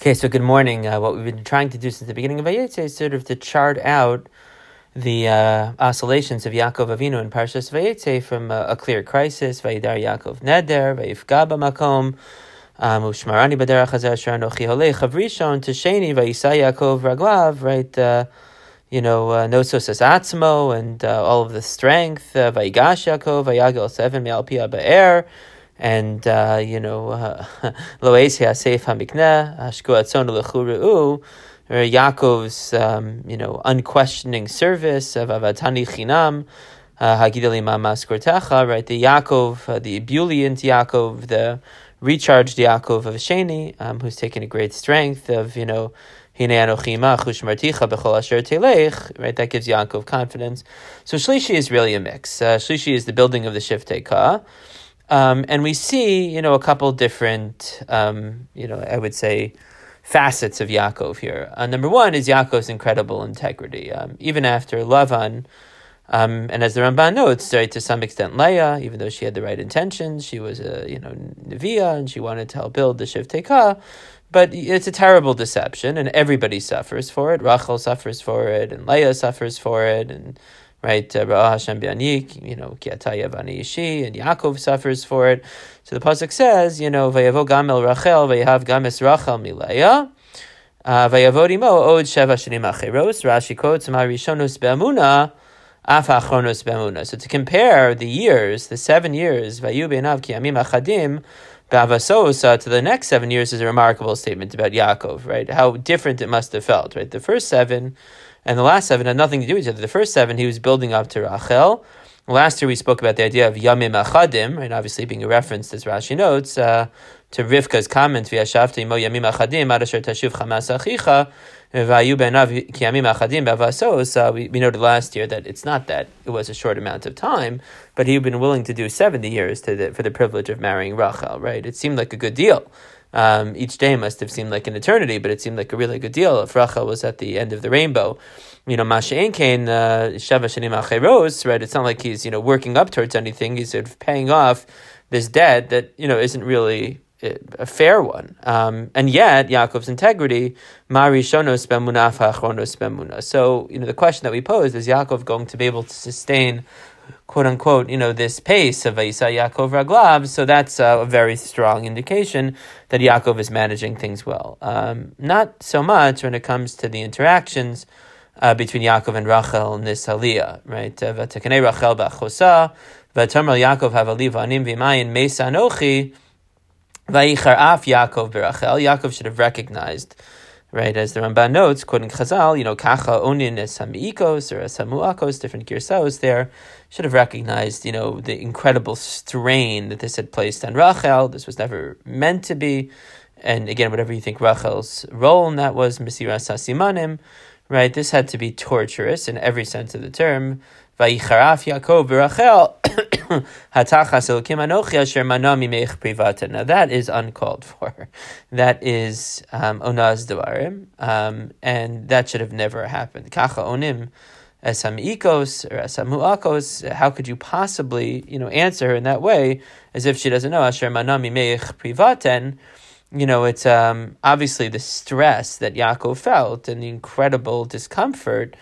Okay, so good morning. What we've been trying to do since the beginning of Vayetze is sort of to chart out the oscillations of Yaakov Avinu in Parshas Vayetze from a clear crisis, Vayidar Yaakov Neder, Vayifga b'makom, Ushmarani b'derech hazeh asher anochi holech av rishon, to Sheni, Vayisa Yaakov raglav, right? Nosos es atzmo, and all of the strength, Vayigash Yaakov, Vayagel seven me'al pia be'er, and Loes Hasef Hamikneh, Hashku Atzon Lechu Yaakov's unquestioning service of Avatani Chinam, Hagidali Mamas Kortecha, right? The Yaakov, the ebullient Yaakov, the recharged Yaakov of Sheni, who's taken a great strength of Hine Anochi Imach Ushmarticha B'chol Asher Telech, right? That gives Yaakov confidence. So Shlishi is really a mix. Shlishi is the building of the Shiftei Ka. And we see, a couple different, I would say, facets of Yaakov here. Number one is Yaakov's incredible integrity. Even after Lavan, and as the Ramban notes, right, to some extent Leah, even though she had the right intentions, she was a, Neviah, and she wanted to help build the Shiftei Ka, but it's a terrible deception, and everybody suffers for it. Rachel suffers for it, and Leah suffers for it, and right, Ra'ah Hashem B'anik, Ki Atah Yavani Yishi, and Yaakov suffers for it. So the pasuk says, Vayavo gam el Rachel, Vayahav gam es Rachel mileah, Vayavod imo od sheva shanim acheros. Rashi quotes Ma Rishonus be'amuna, Af Achronos be'amuna. So to compare the years, the 7 years, Vayu be'enav ki yamim achadim, Bavasos, to the next 7 years is a remarkable statement about Yaakov, right? How different it must have felt, right? The first 7 and the last 7 had nothing to do with each other. The first 7, he was building up to Rachel. Last year we spoke about the idea of Yamim Achadim, right? Obviously being a reference, as Rashi notes, to Rivka's comment, V'yashavta imo Yamim Achadim, ad asher tashuv chamas achicha, v'ayu be'enav ki Yamim Achadim b'avasos. We noted last year that it's not that it was a short amount of time, but he'd been willing to do 70 years for the privilege of marrying Rachel, right? It seemed like a good deal. Each day must have seemed like an eternity, but it seemed like a really good deal if Rachel was at the end of the rainbow. Masha'en Kain, Sheva Shanim Acheros, right? It's not like he's, working up towards anything. He's sort of paying off this debt that, isn't really a fair one. And yet, Yaakov's integrity, Mari Shonos Bemuna Achronos Bemuna. So, the question that we pose is Yaakov going to be able to sustain, quote unquote, this pace of Vayisa Yaakov Raglav? So that's a very strong indication that Yaakov is managing things well. Not so much when it comes to the interactions between Yaakov and Rachel in this aliyah, right? V'takanei Rachel b'achosa, v'tamar Yaakov havali v'anim v'mayin meisa anochi, v'yichar af Yaakov b'Rachel. Yaakov should have recognized, right, as the Ramban notes, quoting Chazal, kacha onin es hamiikos or es hamuakos, different girsaos there, should have recognized, the incredible strain that this had placed on Rachel. This was never meant to be. And again, whatever you think Rachel's role in that was, Mesiras HaSimanim, right, this had to be torturous in every sense of the term. Vayicharaf Yaakov b'Rachel, hatachas elokim anochi asher mana mimech privata. Now that is uncalled for. That is onaz devarim, and that should have never happened. Kacha onim es hamikos or es hamuakos. How could you possibly, answer her in that way, as if she doesn't know asher mana mimech privaten? It's obviously the stress that Yaakov felt and the incredible discomfort.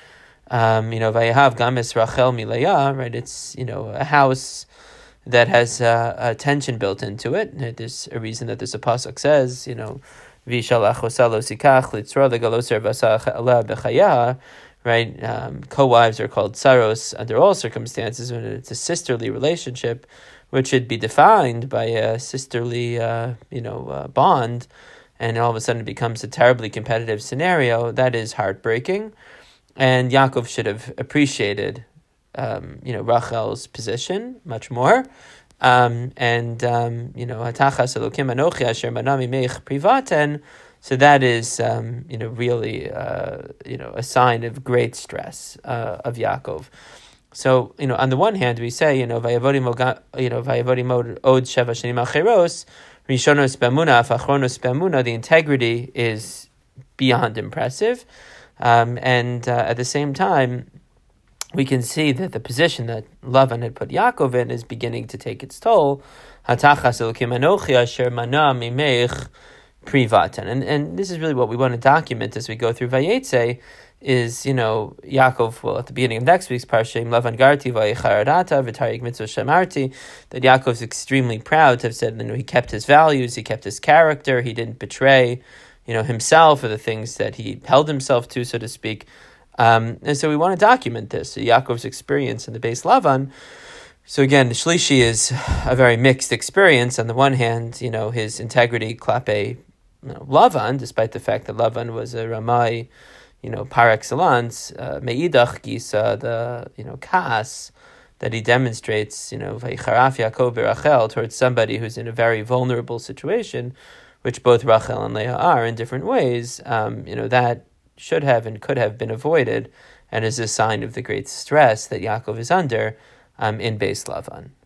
Vayahav gamis Rachel mileah, right? It's, a house that has a tension built into it. There's a reason that there's a pasuk says, V'shal achosa lo sikach litzra legaloser v'asach ala b'chayah, right? Co-wives are called saros under all circumstances when it's a sisterly relationship, which should be defined by a sisterly, bond, and all of a sudden it becomes a terribly competitive scenario. That is heartbreaking. And Yaakov should have appreciated, Rachel's position much more. Hatachas elokim anochi asher mana mimech privaten. So that is, really, a sign of great stress of Yaakov. So, on the one hand, we say, Vayavodim od sheva shanim acheros, rishonos b'amuna, achronos b'amuna, the integrity is beyond impressive. And at the same time, we can see that the position that Lavan had put Yaakov in is beginning to take its toll. Hatachas elokim anochi asher mana mimech pre-Vatan. And this is really what we want to document as we go through Vayetze, is, Yaakov, well, at the beginning of next week's Parsha, Lavan Garti Vayicharadata V'Taryag Mitzvah Shamarti, that Yaakov's extremely proud to have said, he kept his values, he kept his character, he didn't betray, himself or the things that he held himself to, so to speak. And so we want to document this, Yaakov's experience in the Beis Lavan. So again, the Shlishi is a very mixed experience. On the one hand, his integrity klape Lavan, despite the fact that Lavan was a Ramai, par excellence, Me'idach Gisa, the Kas that he demonstrates, Vayicharaf Yaakov Rachel, towards somebody who's in a very vulnerable situation, which both Rachel and Leah are in different ways, that should have and could have been avoided, and is a sign of the great stress that Yaakov is under in Beis Lavan.